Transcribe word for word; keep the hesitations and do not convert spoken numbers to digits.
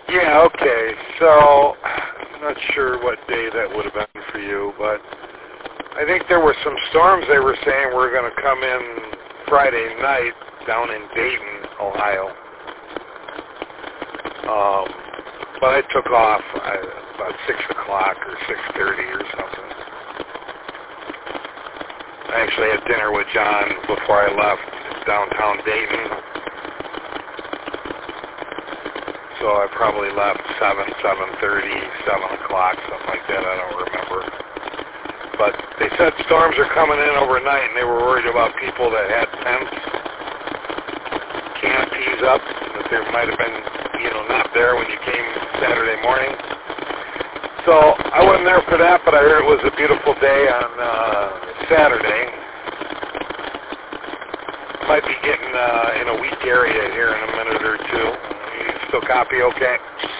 Yeah, okay. So, I'm not sure what day that would have been for you, but I think there were some storms they were saying were going to come in Friday night down in Dayton, Ohio. Um, but I took off uh, about six o'clock or six thirty or something. I actually had dinner with John before I left downtown Dayton. So I probably left seven, seven thirty, seven o'clock, something like that. I don't remember. But they said storms are coming in overnight, and they were worried about people that had tents, canopies up, that there might have been, you know, not there when you came Saturday morning. So I wasn't there for that, but I heard it was a beautiful day on uh, Saturday. Might be getting uh, in a weak area here in a minute or two. You still copy okay?